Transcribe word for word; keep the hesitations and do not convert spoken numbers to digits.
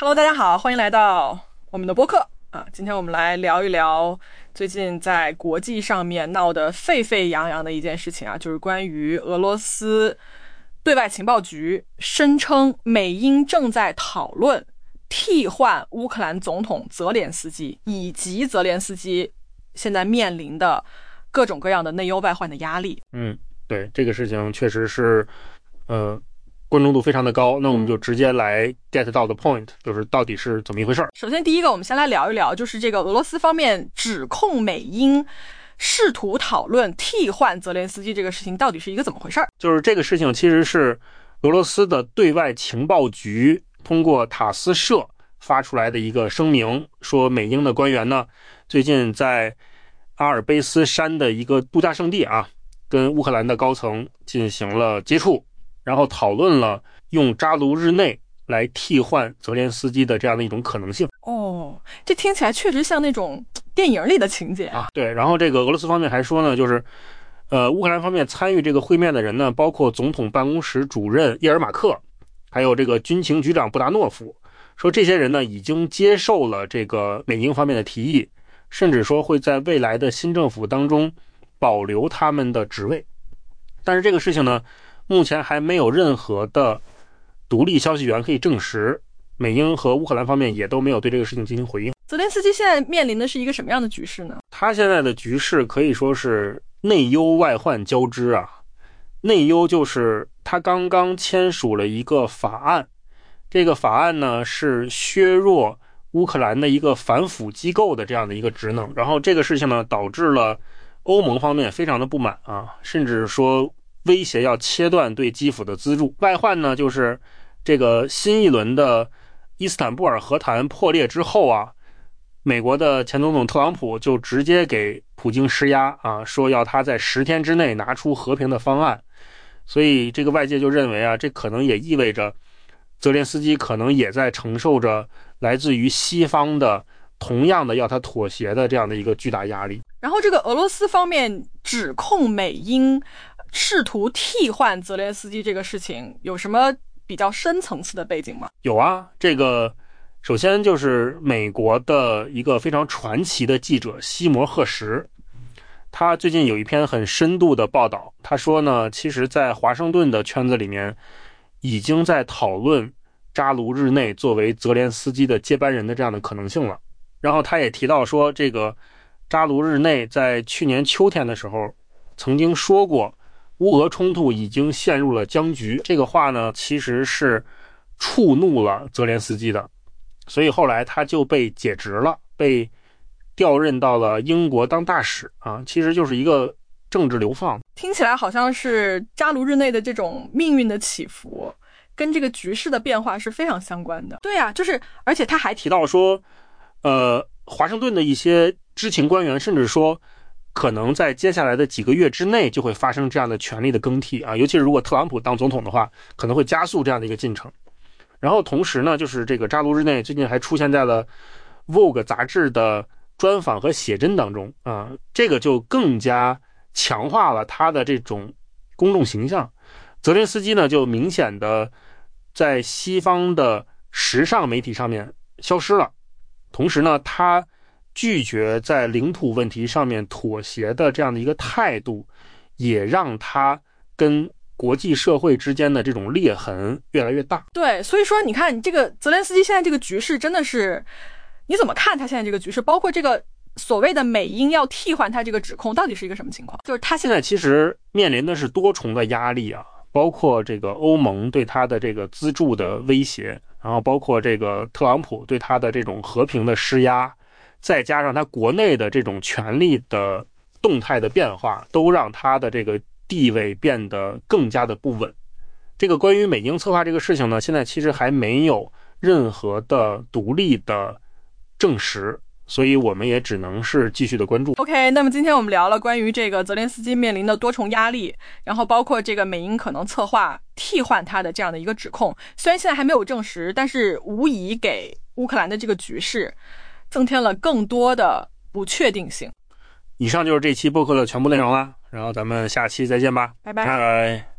Hello， 大家好，欢迎来到我们的播客啊！今天我们来聊一聊最近在国际上面闹得沸沸扬扬的一件事情啊，就是关于俄罗斯对外情报局声称美英正在讨论替换乌克兰总统泽连斯基，以及泽连斯基现在面临的各种各样的内忧外患的压力。 嗯，对，这个事情确实是呃关注度非常的高，那我们就直接来 get 到的 point， 就是到底是怎么一回事。 首先第一个我们先来聊一聊，就是这个俄罗斯方面指控美英试图讨论替换泽连斯基这个事情到底是一个怎么回事。 就是这个事情其实是俄罗斯的对外情报局通过塔斯社发出来的一个声明，说美英的官员呢最近在阿尔卑斯山的一个度假胜地啊，跟乌克兰的高层进行了接触，然后讨论了用扎卢日内来替换泽连斯基的这样的一种可能性。 哦，这听起来确实像那种电影里的情节啊。对，然后这个俄罗斯方面还说呢，就是呃，乌克兰方面参与这个会面的人呢，包括总统办公室主任叶尔马克，还有这个军情局长布达诺夫，说这些人呢已经接受了这个美英方面的提议，甚至说会在未来的新政府当中保留他们的职位。但是这个事情呢，目前还没有任何的独立消息源可以证实，美英和乌克兰方面也都没有对这个事情进行回应。 泽连斯基现在面临的是一个什么样的局势呢？ 他现在的局势可以说是内忧外患交织啊。内忧就是他刚刚签署了一个法案，这个法案呢是削弱乌克兰的一个反腐机构的这样的一个职能，然后这个事情呢导致了欧盟方面非常的不满啊，甚至说威胁要切断对基辅的资助。外患呢就是这个新一轮的伊斯坦布尔和谈破裂之后啊，美国的前总统特朗普就直接给普京施压啊，说要他在十天之内拿出和平的方案。所以这个外界就认为啊，这可能也意味着泽连斯基可能也在承受着来自于西方的同样的要他妥协的这样的一个巨大压力。 然后这个俄罗斯方面指控美英试图替换泽连斯基这个事情有什么比较深层次的背景吗？ 有啊，这个首先就是美国的一个非常传奇的记者西摩赫什，他最近有一篇很深度的报道，他说呢，其实在华盛顿的圈子里面已经在讨论扎卢日内作为泽连斯基的接班人的这样的可能性了。然后他也提到说，这个扎卢日内在去年秋天的时候曾经说过乌俄冲突已经陷入了僵局，这个话呢其实是触怒了泽连斯基的，所以后来他就被解职了，被调任到了英国当大使啊，其实就是一个政治流放。 听起来好像是扎卢日内的这种命运的起伏跟这个局势的变化是非常相关的。对啊，就是而且他还提到说呃，华盛顿的一些知情官员甚至说可能在接下来的几个月之内就会发生这样的权力的更替啊，尤其是如果特朗普当总统的话，可能会加速这样的一个进程。然后同时呢，就是这个扎卢日内最近还出现在了 Vogue 杂志的专访和写真当中啊，这个就更加强化了他的这种公众形象。泽连斯基呢就明显的在西方的时尚媒体上面消失了，同时呢他拒绝在领土问题上面妥协的这样的一个态度，也让他跟国际社会之间的这种裂痕越来越大。 对，所以说你看这个泽连斯基现在这个局势真的是，你怎么看他现在这个局势，包括这个所谓的美英要替换他这个指控到底是一个什么情况？就是他现在其实面临的是多重的压力啊，包括这个欧盟对他的这个资助的威胁，然后包括这个特朗普对他的这种和平的施压，再加上他国内的这种权力的动态的变化，都让他的这个地位变得更加的不稳。这个关于美英策划这个事情呢，现在其实还没有任何的独立的证实，所以我们也只能是继续的关注。 OK， 那么今天我们聊了关于这个泽连斯基面临的多重压力，然后包括这个美英可能策划替换他的这样的一个指控，虽然现在还没有证实，但是无疑给乌克兰的这个局势增添了更多的不确定性。 以上就是这期播客的全部内容了，然后咱们下期再见吧， 拜拜。 拜拜。